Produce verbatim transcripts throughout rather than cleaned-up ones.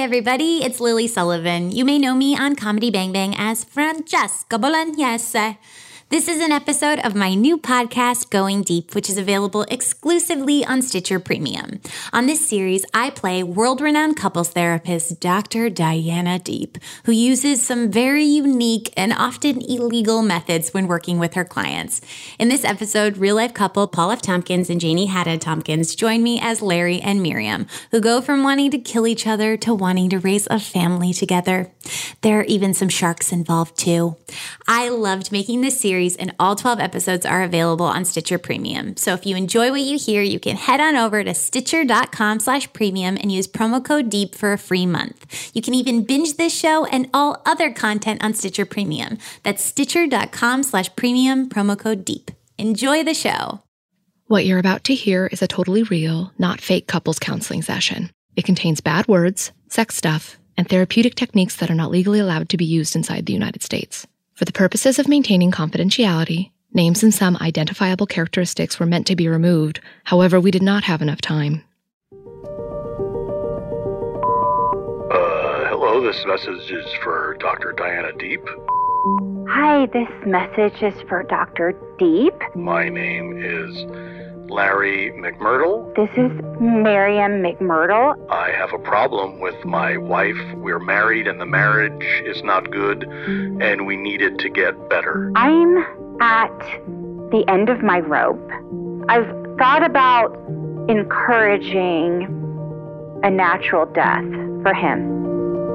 everybody. It's Lily Sullivan. You may know me on Comedy Bang Bang as Francesca Bolognese. This is an episode of my new podcast, Going Deep, which is available exclusively on Stitcher Premium. On this series, I play world-renowned couples therapist Doctor Diana Deep, who uses some very unique and often illegal methods when working with her clients. In this episode, real-life couple Paul F. Tompkins and Janie Haddad Tompkins join me as Larry and Miriam, who go from wanting to kill each other to wanting to raise a family together. There are even some sharks involved, too. I loved making this series, and all twelve episodes are available on Stitcher Premium. So if you enjoy what you hear, you can head on over to stitcher.com slash premium and use promo code DEEP for a free month. You can even binge this show and all other content on Stitcher Premium. That's stitcher.com slash premium, promo code DEEP. Enjoy the show. What you're about to hear is a totally real, not fake couples counseling session. It contains bad words, sex stuff, and therapeutic techniques that are not legally allowed to be used inside the United States. For the purposes of maintaining confidentiality, names and some identifiable characteristics were meant to be removed. However, we did not have enough time. Uh, hello, this message is for Doctor Diana Deep. Hi, this message is for Doctor Deep. My name is Larry McMurdo. This is Miriam McMurdo. I have a problem with my wife. We're married and the marriage is not good and we need it to get better. I'm at the end of my rope. I've thought about encouraging a natural death for him.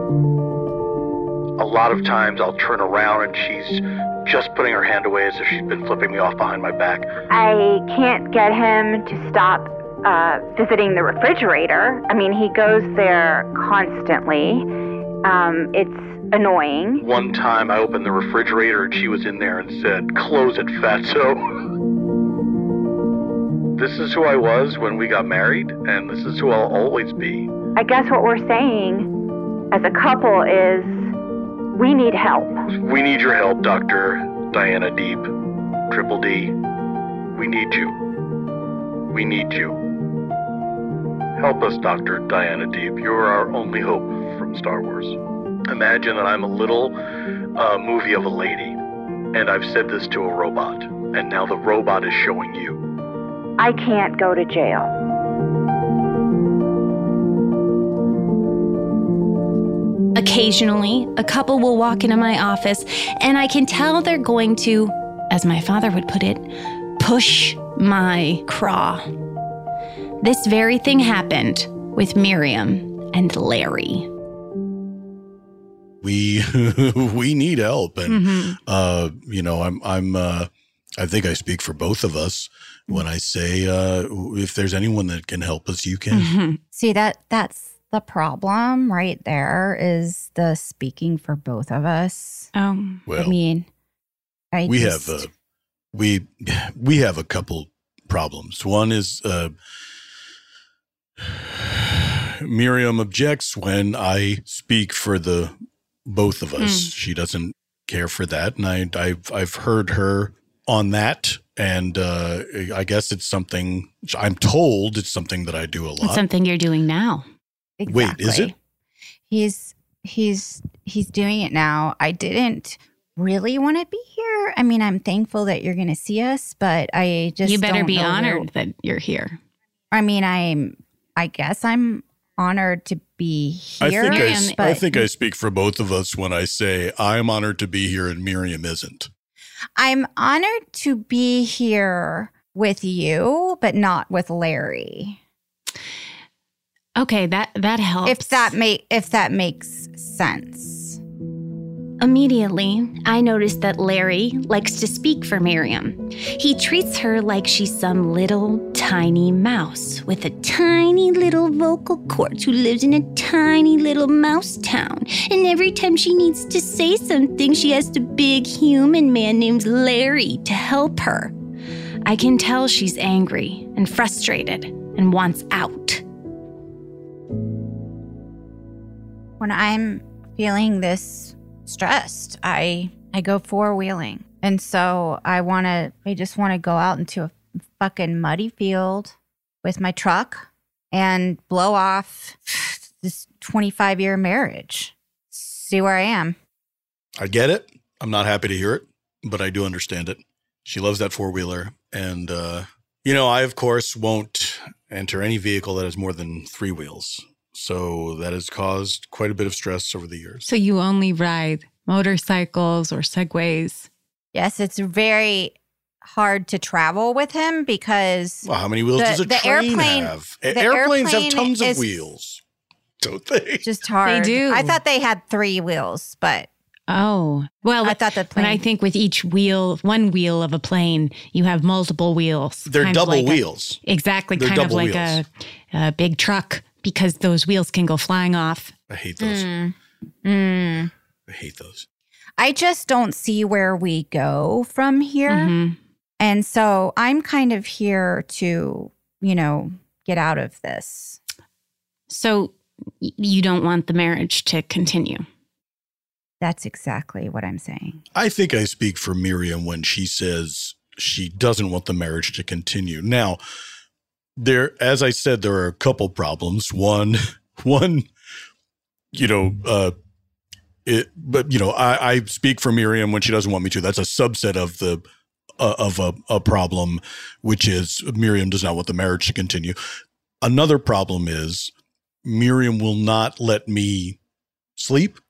A lot of times I'll turn around and she's just putting her hand away as if she's been flipping me off behind my back. I can't get him to stop uh, visiting the refrigerator. I mean, he goes there constantly. Um, it's annoying. One time I opened the refrigerator and she was in there and said, "Close it, fatso." This is who I was when we got married, and this is who I'll always be. I guess what we're saying as a couple is we need help. We need your help, Doctor Diana Deep. Triple D. We need you. We need you. Help us, Doctor Diana Deep. You're our only hope from Star Wars. Imagine that I'm a little uh, movie of a lady, and I've said this to a robot, and now the robot is showing you. I can't go to jail. Occasionally, a couple will walk into my office, and I can tell they're going to, as my father would put it, push my craw. This very thing happened with Miriam and Larry. We we need help, and mm-hmm. uh, you know, I'm I'm uh, I think I speak for both of us when I say uh, if there's anyone that can help us, you can. Mm-hmm. See, that that's the problem right there, is the speaking for both of us. Um, well, I mean, I we just... have a we we have a couple problems. One is uh, Miriam objects when I speak for the both of us. Mm. She doesn't care for that, and I I've I've heard her on that. And uh, I guess it's something, I'm told it's something that I do a lot. It's something you're doing now. Exactly. Wait, is it? He's he's he's doing it now. I didn't really want to be here. I mean, I'm thankful that you're going to see us, but I just you better don't be know honored where, that you're here. I mean, I'm. I guess I'm honored to be here. I think I, but, I think I speak for both of us when I say I'm honored to be here and Miriam isn't. I'm honored to be here with you, but not with Larry. Okay, that that helps. If that make if that makes sense. Immediately, I noticed that Larry likes to speak for Miriam. He treats her like she's some little tiny mouse with a tiny little vocal cords who lives in a tiny little mouse town. And every time she needs to say something, she has a big human man named Larry to help her. I can tell she's angry and frustrated and wants out. When I'm feeling this stressed, I I go four-wheeling. And so I want to, I just want to go out into a fucking muddy field with my truck and blow off this twenty-five year marriage. See where I am. I get it. I'm not happy to hear it, but I do understand it. She loves that four-wheeler. And, uh, you know, I, of course, won't enter any vehicle that has more than three wheels. So that has caused quite a bit of stress over the years. So you only ride motorcycles or Segways? Yes, it's very hard to travel with him because Well, how many wheels the- does a the train airplane- have? the Airplanes have airplane tons of is- wheels, don't they? just hard. do. I thought they had three wheels, but Oh, well, I thought the but plane. I think with each wheel, one wheel of a plane, you have multiple wheels. They're kind of double like a- wheels. exactly, They're kind of double like a, a big truck because those wheels can go flying off. I hate those. Mm. Mm. I hate those. I just don't see where we go from here. Mhm. And so I'm kind of here to, you know, get out of this. So y- you don't want the marriage to continue. That's exactly what I'm saying. I think I speak for Miriam when she says she doesn't want the marriage to continue. Now, there, as I said, there are a couple problems. One, one, you know, uh, it, but you know, I, I speak for Miriam when she doesn't want me to. That's a subset of the uh, of a, a problem, which is Miriam does not want the marriage to continue. Another problem is Miriam will not let me sleep.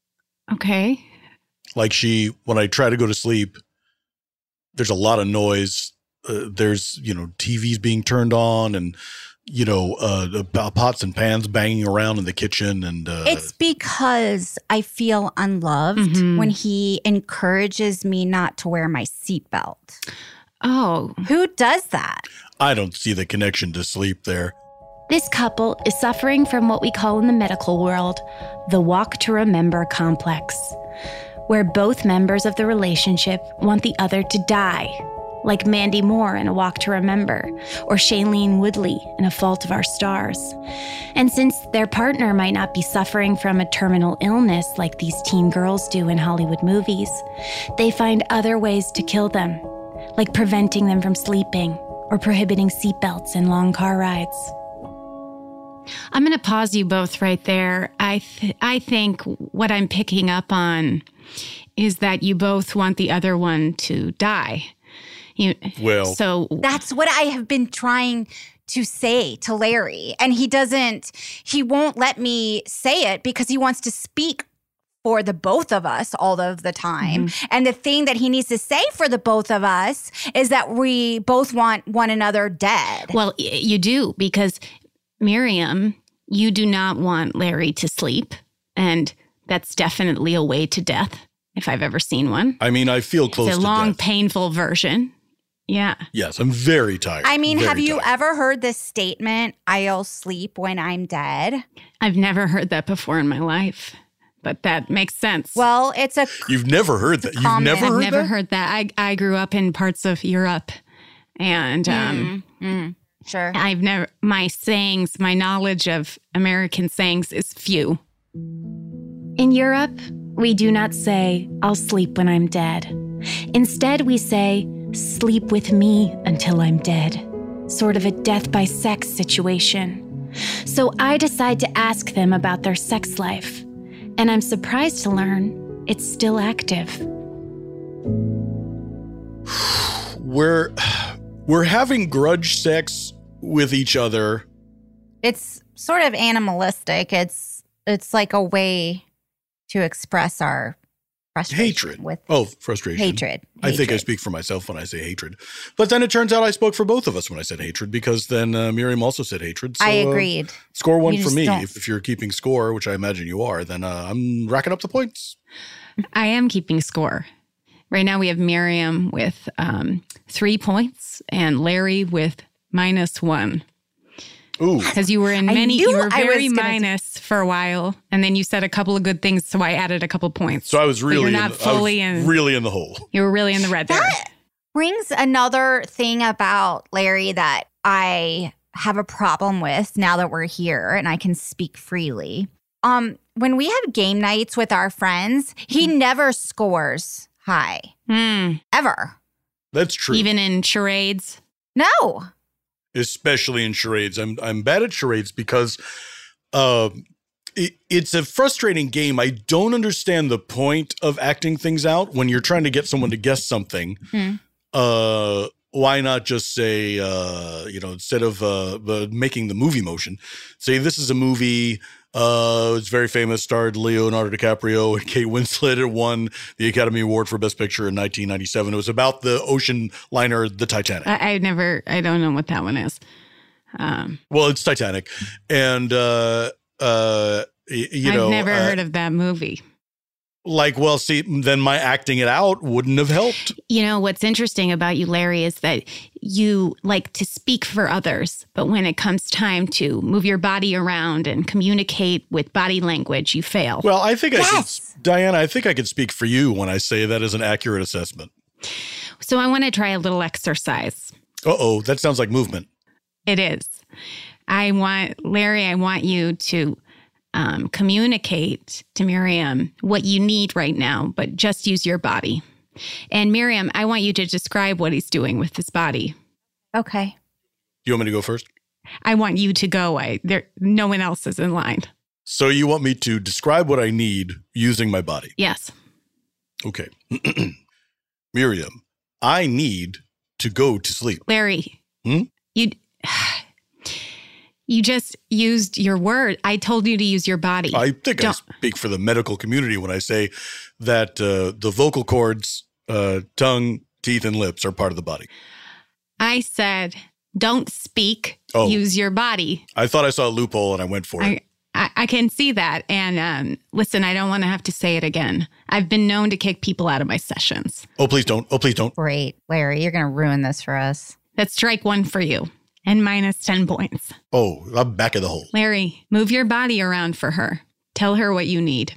Okay. Like she, when I try to go to sleep, there's a lot of noise. Uh, there's, you know, T Vs being turned on and, you know, uh, the pots and pans banging around in the kitchen. And uh, It's because I feel unloved Mhm. when he encourages me not to wear my seatbelt. Oh, Who does that? I don't see the connection to sleep there. This couple is suffering from what we call in the medical world the walk to remember complex, where both members of the relationship want the other to die, like Mandy Moore in A Walk to Remember, or Shailene Woodley in A Fault of Our Stars. And since their partner might not be suffering from a terminal illness like these teen girls do in Hollywood movies, they find other ways to kill them, like preventing them from sleeping or prohibiting seatbelts in long car rides. I'm going to pause you both right there. I th- I think what I'm picking up on is that you both want the other one to die. You, Well- so That's what I have been trying to say to Larry. And he doesn't, he won't let me say it because he wants to speak for the both of us all of the time. Mm-hmm. And the thing that he needs to say for the both of us is that we both want one another dead. well, y- you do because Miriam, you do not want Larry to sleep, and that's definitely a way to death if I've ever seen one. I mean, I feel close It's a to long, death. painful version. Yeah. Yes, I'm very tired. I mean, Very have you tired. ever heard this statement, I'll sleep when I'm dead? I've never heard that before in my life, but that makes sense. Well, it's a You've never heard that. You've comment. never I've heard never that? heard that. I, I grew up in parts of Europe, and um, Mm, sure. I've never, my sayings, my knowledge of American sayings is few. In Europe, we do not say, I'll sleep when I'm dead. Instead, we say, sleep with me until I'm dead. Sort of a death by sex situation. So I decide to ask them about their sex life. And I'm surprised to learn it's still active. We're we're having grudge sex with each other. It's sort of animalistic. It's it's like a way to express our frustration Hatred. with Oh, frustration. hatred. I think I Hatred. speak for myself when I say hatred. But then it turns out I spoke for both of us when I said hatred because then uh, Miriam also said hatred. So, I uh, agreed. score one You for just me. don't- If, if you're keeping score, which I imagine you are, then uh, I'm racking up the points. I am keeping score. Right now we have Miriam with um, three points and Larry with minus one. Ooh. Because you were in I many, knew you were I very was gonna do- minus for a while, and then you said a couple of good things, so I added a couple points. So I was But really, you're not in the, I was fully in. really in the hole. You were really in the red there. That brings another thing about Larry that I have a problem with now that we're here and I can speak freely. Um, when we have game nights with our friends, he never scores high. Hmm. Ever. That's true. Even in charades. No. Especially in charades. I'm I'm bad at charades because uh, it, it's a frustrating game. I don't understand the point of acting things out when you're trying to get someone to guess something. Hmm. Uh, why not just say, uh, you know, instead of uh, the, making the movie motion, say this is a movie. Uh, it's very famous, starred Leonardo DiCaprio and Kate Winslet. It won the Academy Award for Best Picture in nineteen ninety-seven. It was about the ocean liner, the Titanic. I, I never, I don't know what that one is. Um, well, it's Titanic. And, uh, uh, y- you I've know. I've never uh, heard of that movie. Like, well, see, then my acting it out wouldn't have helped. You know, what's interesting about you, Larry, is that you like to speak for others. But when it comes time to move your body around and communicate with body language, you fail. Well, I think yes. I could, Diana, I think I could speak for you when I say that is an accurate assessment. So I want to try a little exercise. Uh-oh, that sounds like movement. It is. I want, Larry, I want you to Um, communicate to Miriam what you need right now, but just use your body. And Miriam, I want you to describe what he's doing with his body. Okay. You want me to go first? I want you to go. I there. No one else is in line. So you want me to describe what I need using my body? Yes. Okay. Miriam, I need to go to sleep. Larry, hmm? you you just used your word. I told you to use your body. I think Don't. I speak for the medical community when I say that uh, the vocal cords, uh, tongue, teeth, and lips are part of the body. I said, don't speak, Oh. use your body. I thought I saw a loophole and I went for it. I, I, I can see that. And um, listen, I don't want to have to say it again. I've been known to kick people out of my sessions. Oh, please don't. Oh, please don't. Great, Larry, you're going to ruin this for us. That's strike one for you and minus ten points. Oh, I'm back in the hole. Larry, move your body around for her. Tell her what you need.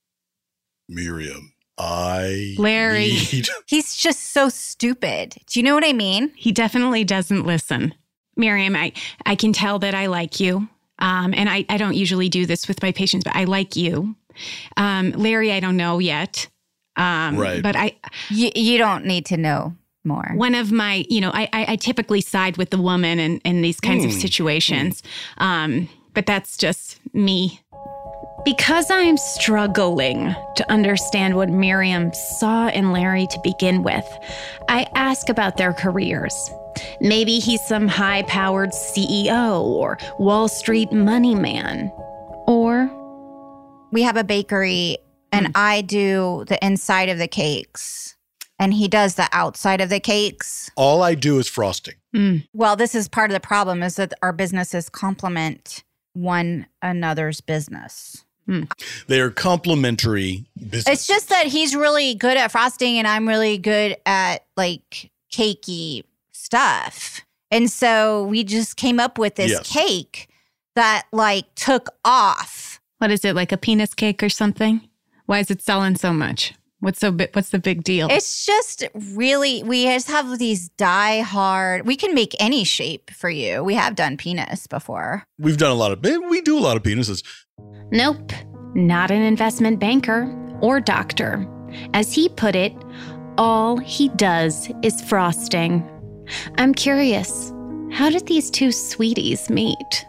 Miriam, I Larry. need... He's just so stupid. Do you know what I mean? He definitely doesn't listen. Miriam, I, I can tell that I like you. Um, and I, I don't usually do this with my patients, but I like you. Um, Larry, I don't know yet. Um, Right. But I, You, you don't need to know more. one of my, you know, I, I, I typically side with the woman in, in these kinds of Mm. situations. Um, but that's just me. Because I'm struggling to understand what Miriam saw in Larry to begin with, I ask about their careers. Maybe he's some high-powered C E O or Wall Street money man. Or We have a bakery, and Mm. I do the inside of the cakes, and he does the outside of the cakes. All I do is frosting. mm, Well, this is part of the problem, is that our businesses complement one another's business. They are complementary business. It's just that he's really good at frosting, and I'm really good at like cakey stuff. And so we just came up with this Yes. cake that like took off. what is it, like a penis cake or something? Why is it selling so much? What's so bi- What's the big deal? It's just really, we just have these die hard, we can make any shape for you. We have done penis before. We've done a lot of, we do a lot of penises. Nope, not an investment banker or doctor. As he put it, all he does is frosting. I'm curious, how did these two sweeties meet?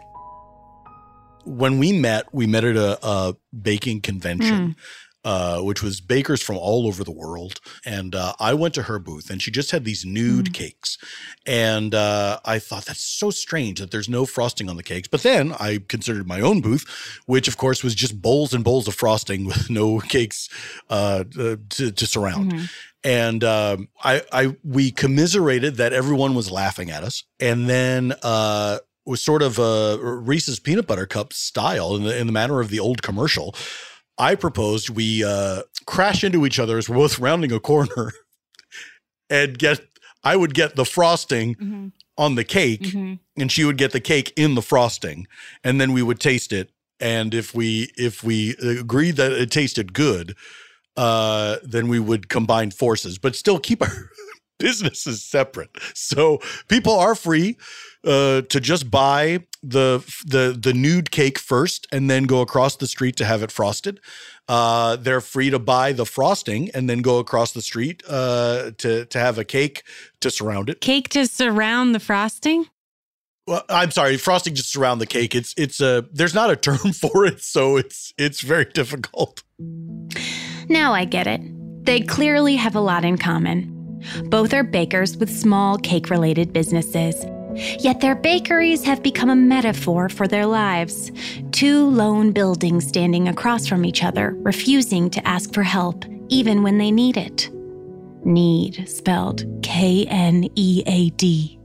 When we met, we met at a, a baking convention, uh, which was bakers from all over the world. And uh, I went to her booth, and she just had these nude cakes. And uh, I thought, that's so strange that there's no frosting on the cakes. But then I considered my own booth, which, of course, was just bowls and bowls of frosting with no cakes uh, uh, to, to surround. And um, I, I, we commiserated that everyone was laughing at us, and then uh, was sort of a Reese's peanut butter cup style in the in the manner of the old commercial. I proposed we uh, crash into each other as we're both rounding a corner, and get. I would get the frosting Mm-hmm. on the cake, Mm-hmm. and she would get the cake in the frosting, and then we would taste it. And if we if we agreed that it tasted good, uh, then we would combine forces, but still keep our businesses separate. So people are free uh, to just buy the the the nude cake first, and then go across the street to have it frosted. Uh, they're free to buy the frosting and then go across the street uh, to to have a cake to surround it. Cake to surround the frosting? Well, I'm sorry, frosting just around the cake. It's it's a there's not a term for it, so it's it's very difficult. Now I get it. They clearly have a lot in common. Both are bakers with small cake-related businesses. Yet their bakeries have become a metaphor for their lives. Two lone buildings standing across from each other, refusing to ask for help, even when they need it. Need, spelled K N E A D.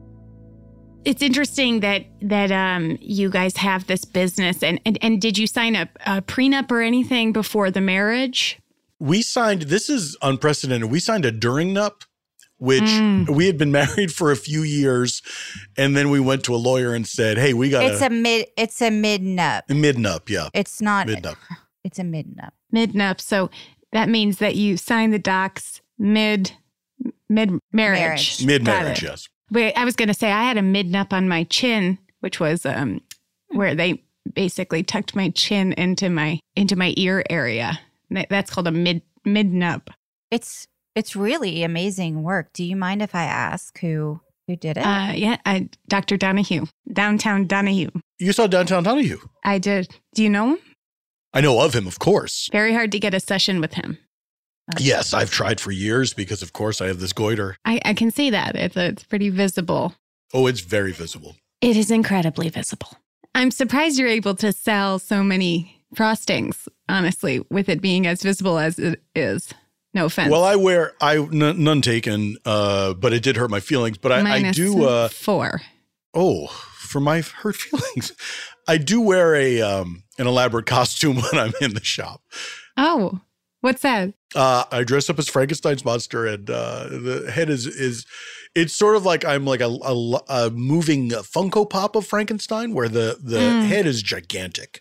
It's interesting that that um, you guys have this business. And, and, and did you sign a, a prenup or anything before the marriage? We signed, this is unprecedented, we signed a during nup, which mm. we had been married for a few years, and then we went to a lawyer and said, hey, we got It's a mid, it's a mid-nup. Mid-nup, yeah. It's not. Mid-nup. It's a mid-nup. Mid-nup. So that means that you signed the docs mid, mid-marriage. Marriage. Mid-marriage, yes. Wait, I was going to say I had a mid-nup on my chin, which was um, where they basically tucked my chin into my into my ear area. That's called a mid mid-nup. It's it's really amazing work. Do you mind if I ask who who did it? Uh, yeah, I, Doctor Donahue, Downtown Donahue. You saw Downtown Donahue? I did. Do you know him? I know of him, of course. Very hard to get a session with him. Okay. Yes, I've tried for years because, of course, I have this goiter. I, I can see that. It's, it's pretty visible. Oh, it's very visible. It is incredibly visible. I'm surprised you're able to sell so many frostings, honestly, with it being as visible as it is. No offense. Well, I wear, I n- none taken, uh, but it did hurt my feelings. But I, I do. Uh, four. Oh, for my hurt feelings. I do wear a um, an elaborate costume when I'm in the shop. Oh, what's that? Uh, I dress up as Frankenstein's monster, and uh, the head is is it's sort of like I'm like a, a, a moving Funko Pop of Frankenstein, where the the mm. head is gigantic,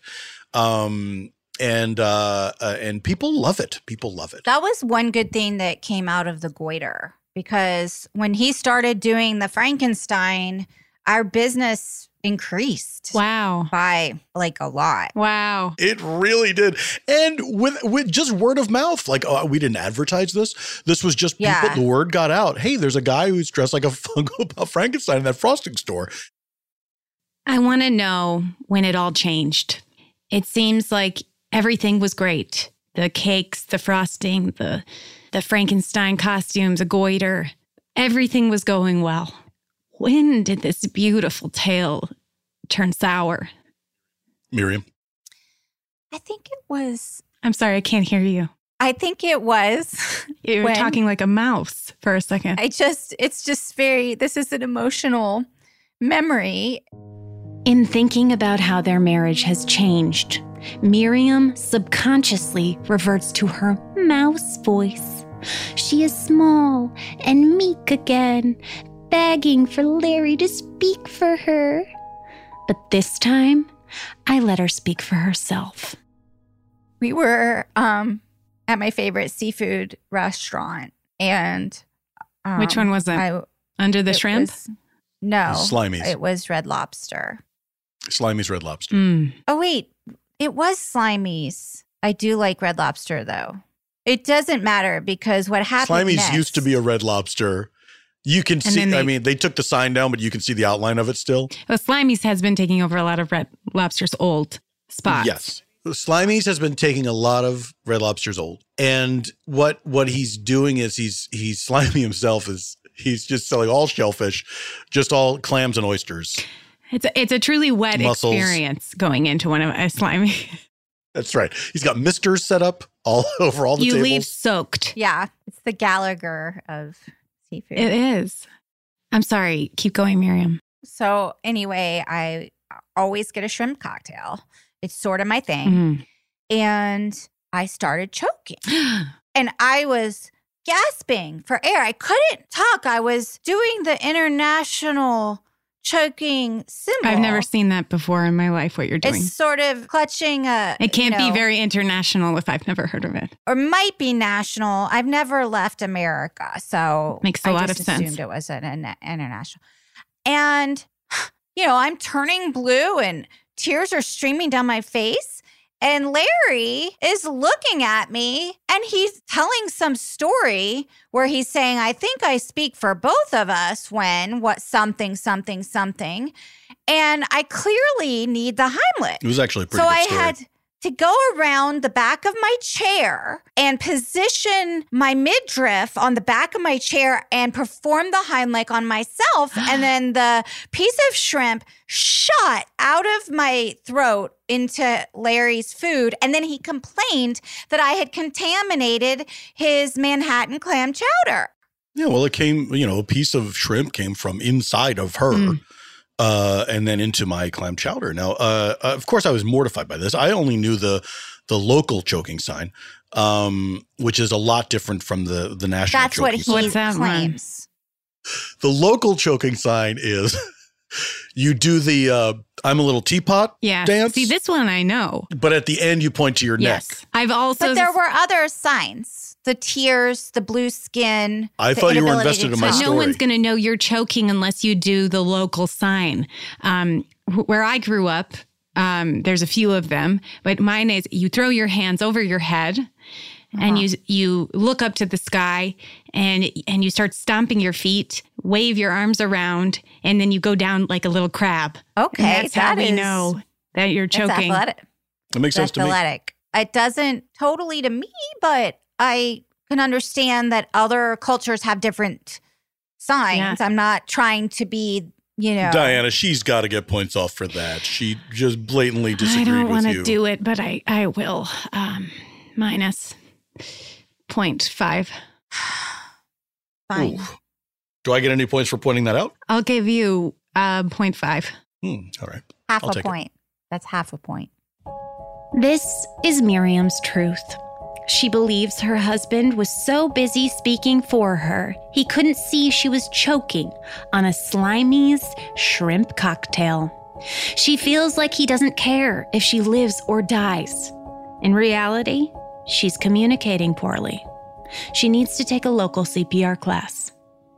um, and uh, uh, and people love it. People love it. That was one good thing that came out of the goiter, because when he started doing the Frankenstein, our business increased. Wow. By like a lot. Wow. It really did. And with with just word of mouth, like uh, we didn't advertise this. This was just people, yeah. the word got out. Hey, there's a guy who's dressed like a Funko Pop Frankenstein in that frosting store. I want to know when it all changed. It seems like everything was great. The cakes, the frosting, the the Frankenstein costumes, a goiter. Everything was going well. When did this beautiful tale turn sour? Miriam? I think it was... I'm sorry, I can't hear you. I think it was... You were when, talking like a mouse for a second. I just... It's just very... This is an emotional memory. In thinking about how their marriage has changed, Miriam subconsciously reverts to her mouse voice. She is small and meek again, begging for Larry to speak for her. But this time, I let her speak for herself. We were um, at my favorite seafood restaurant, and um, which one was it? I, Under the it Shrimp? Was, no, Slimey's. It was Red Lobster. Slimey's Red Lobster. Mm. Oh wait, it was Slimey's. I do like Red Lobster though. It doesn't matter because what happened Slimey's next, used to be a Red Lobster. You can see, they, I mean, they took the sign down, but you can see the outline of it still. Well, Slimey's has been taking over a lot of Red Lobster's old spots. Yes. Slimey's has been taking a lot of Red Lobster's old. And what what he's doing is he's, he's Slimy himself is, he's just selling all shellfish, just all clams and oysters. It's a, it's a truly wet Mussels. experience going into one of a Slimy. That's right. He's got misters set up all over all the you tables. You leave soaked. Yeah. It's the Gallagher of seafood. It is. I'm sorry. Keep going, Miriam. So anyway, I always get a shrimp cocktail. It's sort of my thing. Mm. And I started choking. And I was gasping for air. I couldn't talk. I was doing the international choking symbol. I've never seen that before in my life, what you're doing. It's sort of clutching a... It can't you know, be very international if I've never heard of it. Or might be national. I've never left America, so... Makes a I lot just of sense. I assumed it was an, an international. And, you know, I'm turning blue and tears are streaming down my face. And Larry is looking at me and he's telling some story where he's saying, I think I speak for both of us when what something, something, something. And I clearly need the Heimlich. It was actually a pretty so good I story. had to go around the back of my chair and position my midriff on the back of my chair and perform the Heimlich on myself. And then the piece of shrimp shot out of my throat into Larry's food. And then he complained that I had contaminated his Manhattan clam chowder. Yeah, well, it came, you know, a piece of shrimp came from inside of her. Mm. Uh, and then into my clam chowder. Now, uh, uh, of course, I was mortified by this. I only knew the the local choking sign, um, which is a lot different from the the national That's choking what he sign. What's that one? claims. The local choking sign is you do the uh, I'm a little teapot Yeah. dance, See, this one I know. but at the end you point to your Yes. neck. I've also. But there were other signs. The tears, the blue skin. I the thought you were inability invested to in my talk. story. No one's going to know you're choking unless you do the local sign. Um, wh- where I grew up, um, there's a few of them, but mine is you throw your hands over your head and you you look up to the sky and and you start stomping your feet, wave your arms around, and then you go down like a little crab. Okay, And that's how that we is- know that you're That's choking. athletic. It makes sense That's to me. athletic. It doesn't totally to me, but I can understand that other cultures have different signs. Yeah. I'm not trying to be, you know. Diana, she's got to get points off for that. She just blatantly I disagreed don't with want you. to do it, but I I will. Um, minus point five. Fine. Ooh. Do I get any points for pointing that out? I'll give you uh, point five. Hmm, all right. Half I'll a take it. point. That's half a point. This is Miriam's truth. She believes her husband was so busy speaking for her, he couldn't see she was choking on a Slimey's shrimp cocktail. She feels like he doesn't care if she lives or dies. In reality, she's communicating poorly. She needs to take a local C P R class.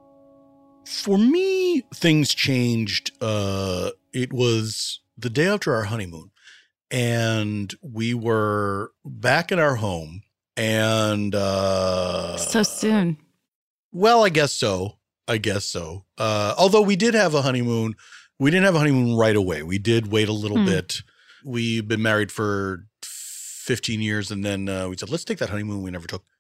For me, things changed. Uh, it was the day after our honeymoon, and we were back in our home. And uh, So soon. well, I guess so. I guess so. Uh, although we did have a honeymoon, we didn't have a honeymoon right away. We did wait a little Hmm. bit. We've been married for fifteen years, and then uh, we said, let's take that honeymoon we never took.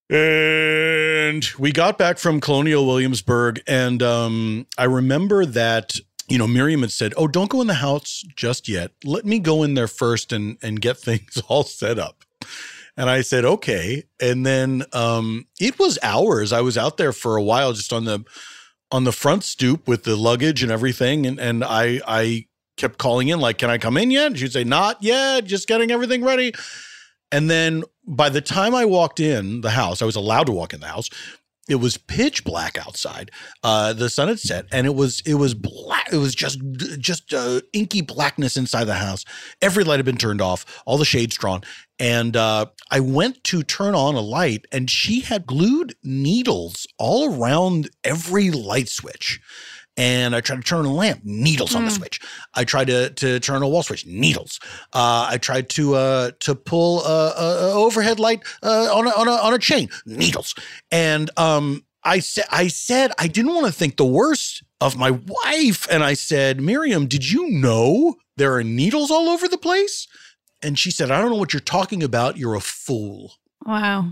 And we got back from Colonial Williamsburg, and um, I remember that, you know, Miriam had said, oh, don't go in the house just yet. Let me go in there first and and get things all set up. And I said, okay. And then um, it was hours. I was out there for a while, just on the on the front stoop with the luggage and everything. And and I I kept calling in, like, can I come in yet? And she'd say, not yet, just getting everything ready. And then by the time I walked in the house, I was allowed to walk in the house. It was pitch black outside. Uh, the sun had set, and it was it was black. It was just just uh, inky blackness inside the house. Every light had been turned off, all the shades drawn. And uh, I went to turn on a light, and she had glued needles all around every light switch. And I tried to turn a lamp, needles on the switch. I tried to to turn a wall switch, needles. Uh, I tried to uh, to pull a, a, a overhead light uh, on a, on a on a chain, needles. And um, I said I said I didn't want to think the worst of my wife, and I said, Miriam, did you know there are needles all over the place? And she said, I don't know what you're talking about. You're a fool. Wow.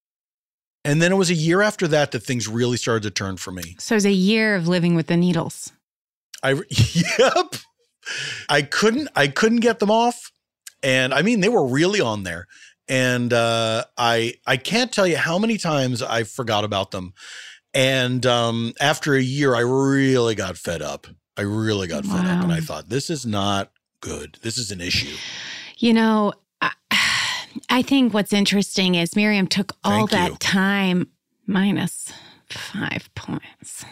And then it was a year after that that things really started to turn for me. So it's a year of living with the needles. I yep. I couldn't I couldn't get them off. And I mean, they were really on there. And uh, I I can't tell you how many times I forgot about them. And um, after a year, I really got fed up. I really got fed up. And I thought, this is not good. This is an issue. You know, I, I think what's interesting is Miriam took all Thank that you. time, minus five points.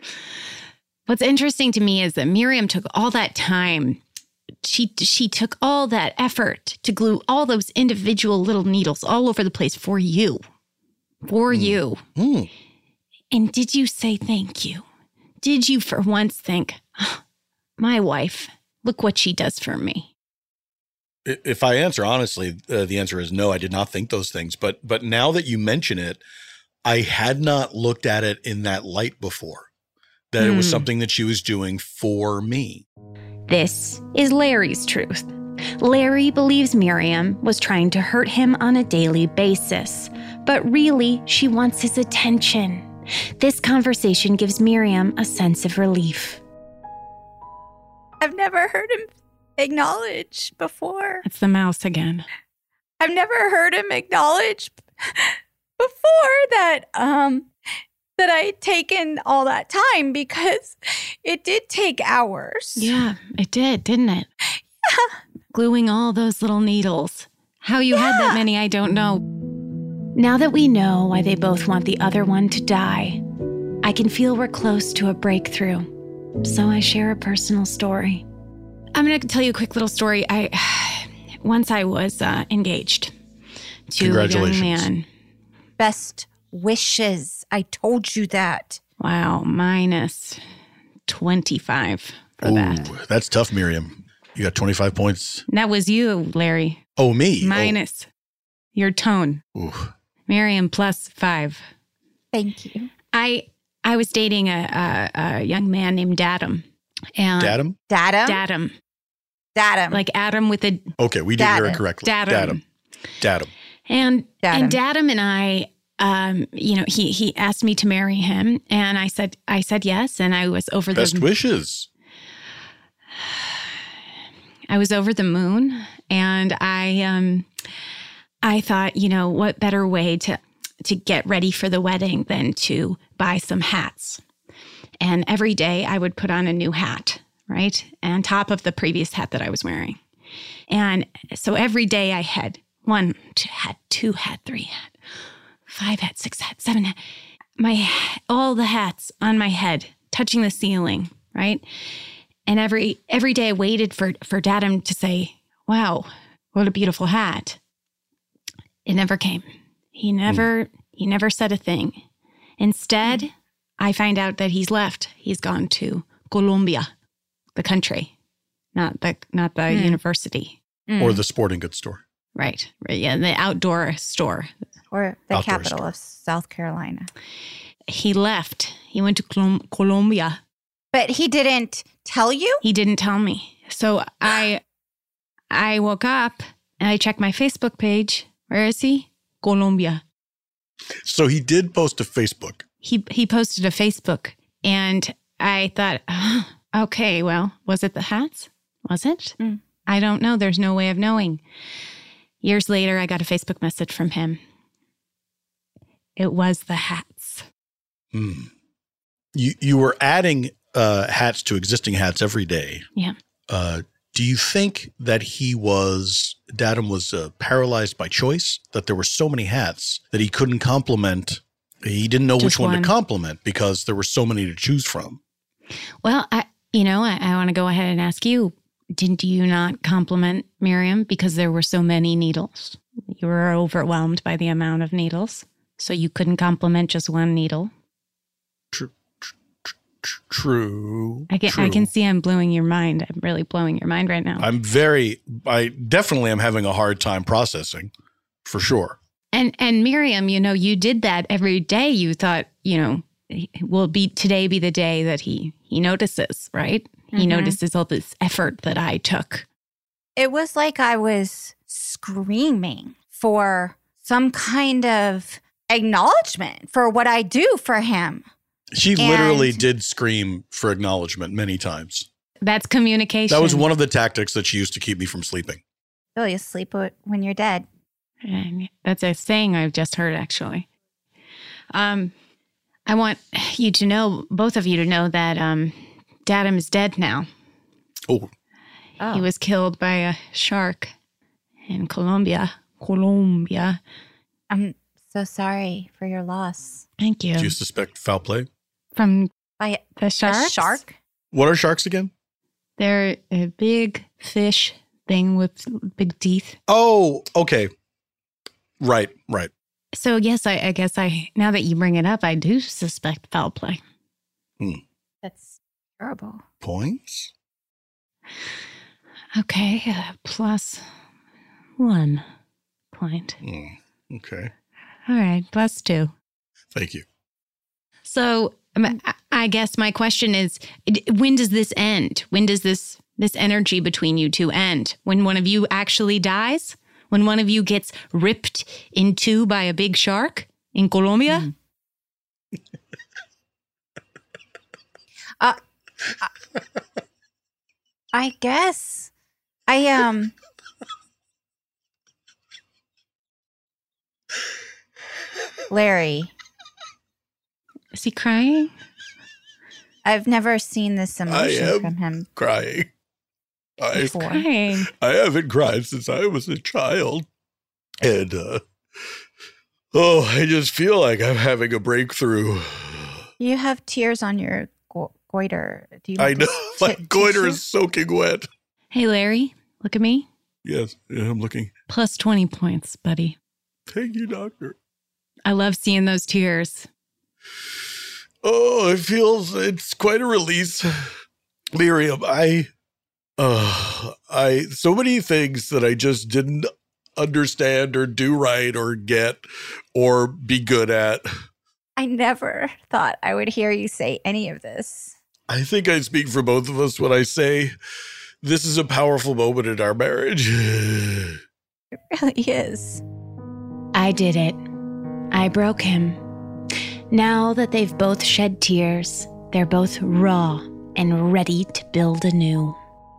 What's interesting to me is that Miriam took all that time. She she took all that effort to glue all those individual little needles all over the place for you, for Mm. you. Mm. And did you say thank you? Did you for once think, oh, my wife, look what she does for me? if I answer honestly, uh, the answer is no, I did not think those things. But but now that you mention it, I had not looked at it in that light before, that mm. it was something that she was doing for me. This is Larry's truth. Larry believes Miriam was trying to hurt him on a daily basis, but really she wants his attention. This conversation gives Miriam a sense of relief. I've never heard him acknowledge before. It's the mouse again. I've never heard him acknowledge before that um that I'd taken all that time, because it did take hours. Yeah, it did, didn't it? Yeah. Gluing all those little needles. How you yeah. had that many, I don't know. Now that we know why they both want the other one to die, I can feel we're close to a breakthrough. So I share a personal story. I'm going to tell you a quick little story. I once I was uh, engaged to a young man. Best wishes. I told you that. Wow, minus twenty-five for Ooh, that. That's tough, Miriam. You got twenty-five points. That was you, Larry. Oh, me? Minus oh. your tone. Ooh. Miriam plus five. Thank you. I I was dating a, a, a young man named Datum. And Datum? Datum? Datum. Datum. Like Adam with a... Okay, we did Datum. hear it correctly. Datum. Datum. Datum. And, Datum. and Datum and I, um, you know, he he asked me to marry him. And I said I said yes. And I was over Best the... Best wishes. I was over the moon. And I um, I thought, you know, what better way to, to get ready for the wedding than to buy some hats. And every day I would put on a new hat, right? On top of the previous hat that I was wearing. And so every day I had one two, hat, two hat, three hat, five hat, six hat, seven hat. My, all the hats on my head, touching the ceiling, right? And every every day I waited for, for Datum to say, wow, what a beautiful hat. It never came. He never, mm. he never said a thing. Instead, mm. I find out that he's left. He's gone to Colombia, the country, not the not the mm. university. Mm. Or the sporting goods store. Right. right. Yeah, the outdoor store. Or the outdoor capital store. of South Carolina. He left. He went to Colum- Colombia. But he didn't tell you? He didn't tell me. So I I woke up and I checked my Facebook page. Where is he? Colombia. So he did post to Facebook. He he posted a Facebook, and I thought, oh, okay, well, was it the hats? Was it? Mm. I don't know. There's no way of knowing. Years later, I got a Facebook message from him. It was the hats. Mm. You you were adding uh, hats to existing hats every day. Yeah. Uh, do you think that he was, Datum was uh, paralyzed by choice? That there were so many hats that he couldn't compliment? He didn't know Just which one, one to compliment because there were so many to choose from. Well, I, you know, I, I want to go ahead and ask you, didn't you not compliment Miriam because there were so many needles? You were overwhelmed by the amount of needles, so you couldn't compliment just one needle. True. True. I can true. I can see I'm blowing your mind. I'm really blowing your mind right now. I'm very, I definitely am having a hard time processing, for sure. And and Miriam, you know, you did that every day. You thought, you know, will be today be the day that he he notices, right? Mm-hmm. He notices all this effort that I took. It was like I was screaming for some kind of acknowledgement for what I do for him. She and literally did scream for acknowledgement many times. That's communication. That was one of the tactics that she used to keep me from sleeping. Oh, you sleep when you're dead. That's a saying I've just heard, actually. Um, I want you to know, both of you to know that um, Datum is dead now. Oh. oh. He was killed by a shark in Colombia. Colombia. I'm so sorry for your loss. Thank you. Do you suspect foul play? From by the sharks? A shark? What are sharks again? They're a big fish thing with big teeth. Oh, okay. Right, right. So, yes, I, I guess I, now that you bring it up, I do suspect foul play. Hmm. That's terrible. Points? Okay, uh, plus one point. Mm, okay. All right, plus two. Thank you. So um, I- I guess my question is, d- when does this end? When does this this energy between you two end? When one of you actually dies? When one of you gets ripped in two by a big shark in Colombia? Mm. uh, I guess I um Larry, Is he crying? I've never seen this emotion I am from him crying. I, before. Crying. I haven't cried since I was a child. And, uh, oh, I just feel like I'm having a breakthrough. You have tears on your go- goiter. Do you? I have know. this My ti- goiter tissue? is soaking wet. Hey, Larry, look at me. Yes, yeah, I'm looking. Plus twenty points, buddy. Thank you, doctor. I love seeing those tears. Oh, it feels, it's quite a release. Miriam, I, uh, I, so many things that I just didn't understand or do right or get or be good at. I never thought I would hear you say any of this. I think I speak for both of us when I say this is a powerful moment in our marriage. It really is. I did it. I broke him. Now that they've both shed tears, they're both raw and ready to build anew.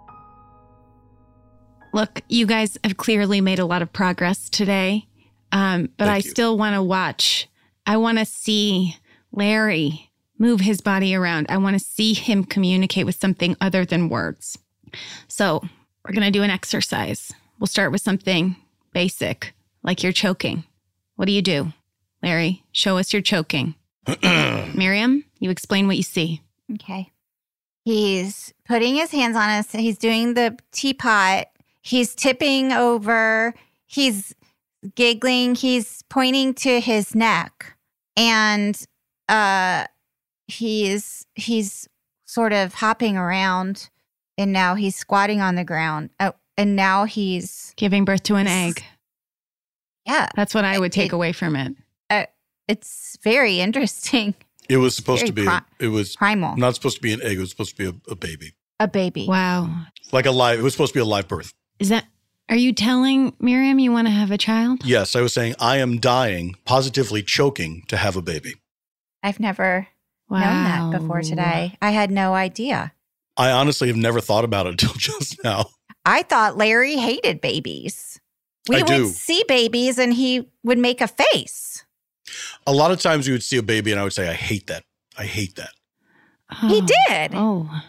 Look, you guys have clearly made a lot of progress today, um, but Thank I you. still want to watch. I want to see Larry move his body around. I want to see him communicate with something other than words. So we're going to do an exercise. We'll start with something basic, like you're choking. What do you do? Larry, show us your choking. Miriam, you explain what you see. Okay. He's putting his hands on us. He's doing the teapot. He's tipping over. He's giggling. He's pointing to his neck. And uh, he's he's sort of hopping around. And now he's squatting on the ground. Oh, and now he's, Giving birth to an egg. yeah, That's what I would take It- away from it. uh, it's very interesting. It was supposed Very to be, pri- it was Primal. not supposed to be an egg. It was supposed to be a, a baby. A baby. Wow. Like a live, it was supposed to be a live birth. Is that, are you telling Miriam you want to have a child? Yes, I was saying I am dying, positively choking to have a baby. I've never Wow. known that before today. I had no idea. I honestly have never thought about it until just now. I thought Larry hated babies. We I would do. see babies and he would make a face. A lot of times you would see a baby and I would say, I hate that. I hate that. He Oh. did. Oh.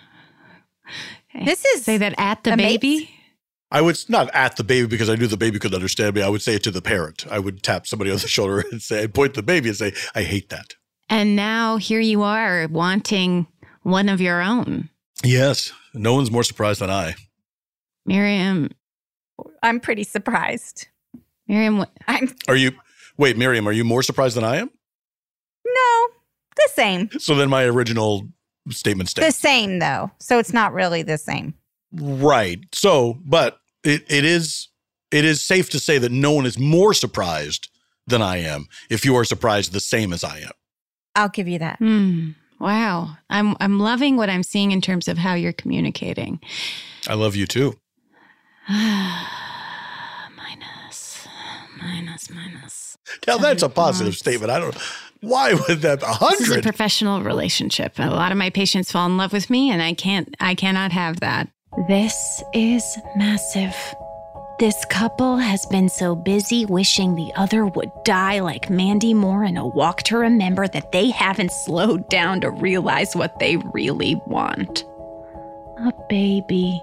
This is Say that at the amazing. baby? I would not at the baby because I knew the baby could understand me. I would say it to the parent. I would tap somebody on the shoulder and say, I'd point to the baby and say, I hate that. And now here you are wanting one of your own. Yes. No one's more surprised than I. Miriam, I'm pretty surprised. Miriam, what- I'm Are you, wait, Miriam, are you more surprised than I am? no, the same. So then my original statement The stands. same though. So it's not really the same. Right. So, but it, it is it is safe to say that no one is more surprised than I am if you are surprised the same as I am. I'll give you that. hmm, wow. I'm I'm loving what I'm seeing in terms of how you're communicating. I love you too. minus, minus, minus. Now that's a Hundred positive points. statement. I don't why would that be a This is a hundred? professional relationship. A lot of my patients fall in love with me, and I can't. I cannot have that. This is massive. This couple has been so busy wishing the other would die like Mandy Moore in A Walk to Remember that they haven't slowed down to realize what they really want. A baby.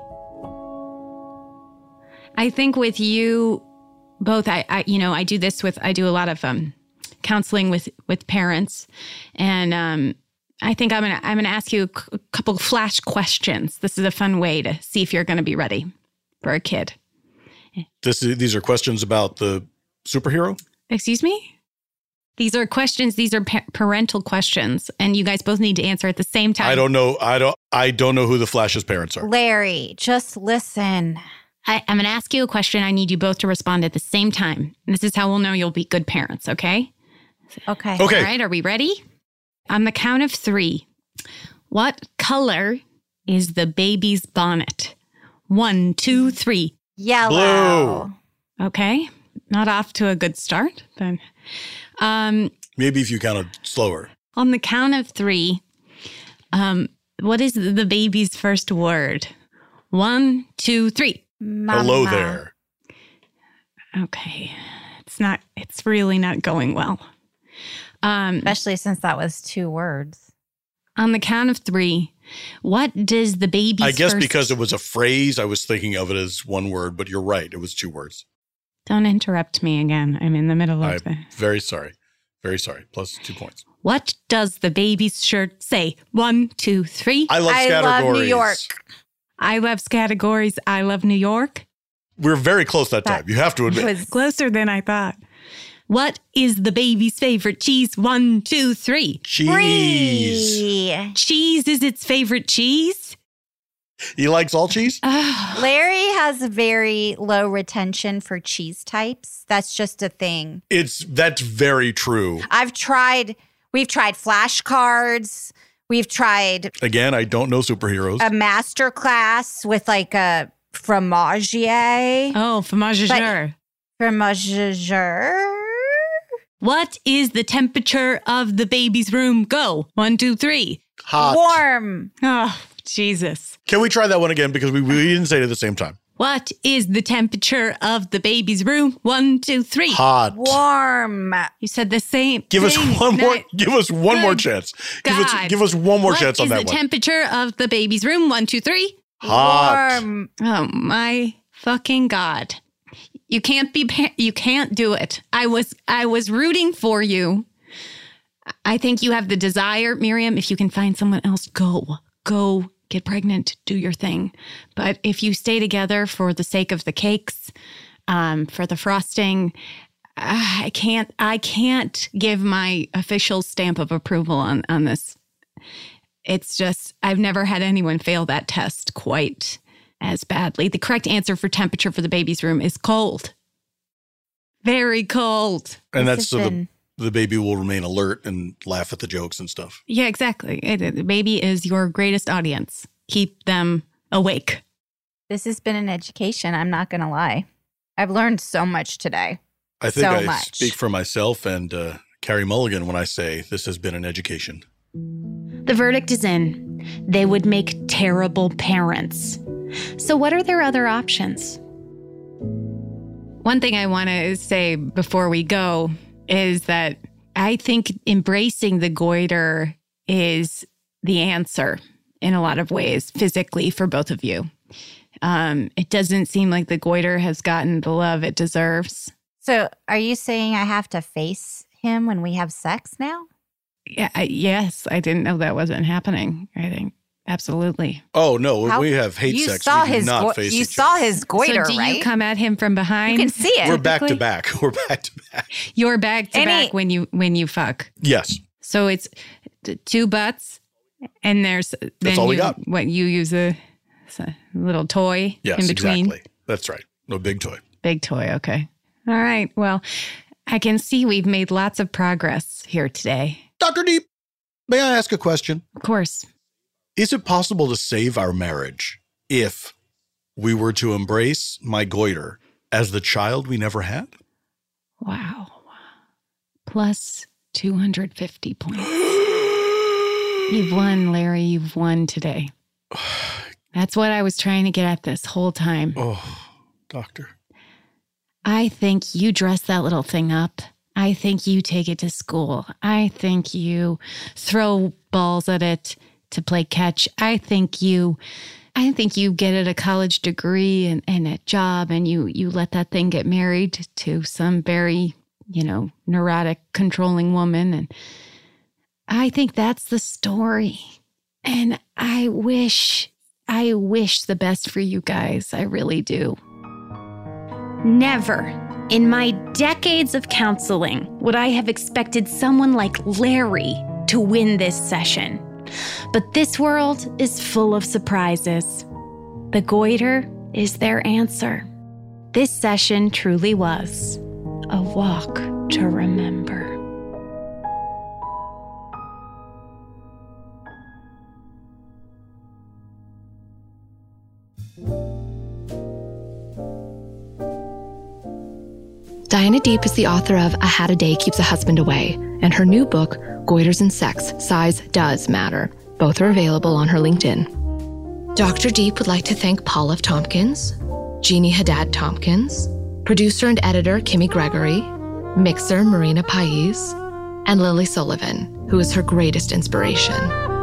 I think with you both, I, I you know, I do this with, I do a lot of um, counseling with with parents, and um, I think I'm gonna I'm gonna ask you a, c- a couple of flash questions. This is a fun way to see if you're gonna be ready for a kid. This is, these are questions about the superhero? Excuse me? These are questions. These are pa- parental questions, and you guys both need to answer at the same time. I don't know. I don't I don't know who the Flash's parents are. Larry, just listen. I, I'm going to ask you a question. I need you both to respond at the same time. This is how we'll know you'll be good parents, okay? Okay. Okay. All right, are we ready? On the count of three, what color is the baby's bonnet? One, two, three. Yellow. Okay, not off to a good start. Then, um, Maybe if you counted slower. on the count of three, um, what is the baby's first word? One, two, three. Mama. Hello there. Okay, it's not. It's really not going well. Um, Especially since that was two words. on the count of three, what does the baby's I guess first... because it was a phrase, I was thinking of it as one word, but you're right. It was two words. Don't interrupt me again. I'm in the middle of I'm the... very sorry. Very sorry. Plus two points. What does the baby's shirt say? One, two, three. I love I categories. love New York. I love categories. I love New York. We're very close that time. That You have to admit. was Closer than I thought. What is the baby's favorite cheese? One, two, three. Cheese. Brie. Cheese is its favorite cheese? He likes all cheese? Oh, Larry has a very low retention for cheese types. That's just a thing. It's that's very true. I've tried, we've tried flashcards. We've tried Again, I don't know superheroes. a master class with like a fromagier. oh fromageur. Fromagier. What is the temperature of the baby's room? Go. One, two, three. Hot. Warm. Oh, Jesus. Can we try that one again? Because we, we didn't say it at the same time. What is the temperature of the baby's room? One, two, three. Hot. Warm. You said the same. Give us thing. one more. No, Give us one more Good chance. Give us, God. give us one more what chance on is that the one. temperature of the baby's room? One, two, three. Hot. Warm. Oh my fucking God. You can't be, pa- you can't do it. I was, I was rooting for you. I think you have the desire, Miriam. If you can find someone else, go, go get pregnant, do your thing. But if you stay together for the sake of the cakes, um, for the frosting, uh, I can't, I can't give my official stamp of approval on, on this. It's just, I've never had anyone fail that test quite as badly. The correct answer for temperature for the baby's room is cold. Very cold. And This that's has so the, been- the baby will remain alert and laugh at the jokes and stuff. Yeah, exactly. It- it- the baby is your greatest audience. Keep them awake. This has been an education. I'm not going to lie. I've learned so much today. I think So I much. speak for myself and uh, Carrie Mulligan when I say this has been an education. The verdict is in. They would make terrible parents. So, what are their other options? One thing I want to say before we go is that I think embracing the goiter is the answer in a lot of ways, physically, for both of you. Um, it doesn't seem like the goiter has gotten the love it deserves. So, are you saying I have to face him when we have sex now? Yeah, I, yes, I didn't know that wasn't happening. I think absolutely. Oh, no, How- we have hate you sex. saw we do his not go- face you each saw other. his goiter, so do right? you come at him from behind? You can see it. We're back to typically? back. We're back to back. You're back to Any- back when you when you fuck. Yes. So it's t- two butts, and there's then all we you, got. What you use a, a little toy Yes, in between. exactly. That's right. No big toy. Big toy. Okay. All right. Well, I can see we've made lots of progress here today. Doctor Deep, may I ask a question? Of course. Is it possible to save our marriage if we were to embrace my goiter as the child we never had? Wow. Plus two hundred fifty points. You've won, Larry. You've won today. That's what I was trying to get at this whole time. Oh, doctor. I think you dress that little thing up. I think you take it to school. I think you throw balls at it to play catch. I think you I think you get it a college degree and, and a job, and you you let that thing get married to some very, you know, neurotic, controlling woman. And I think that's the story. And I wish, I wish the best for you guys. I really do. Never in my decades of counseling would I have expected someone like Larry to win this session. But this world is full of surprises. The goiter is their answer. This session truly was a walk to remember. Diana Deep is the author of A Hat a Day Keeps a Husband Away, and her new book, Goiters and Sex, Size Does Matter. Both are available on her LinkedIn. Doctor Deep would like to thank Paul F. Tompkins, Jeannie Haddad Tompkins, producer and editor Kimmy Gregory, mixer Marina Pais, and Lily Sullivan, who is her greatest inspiration.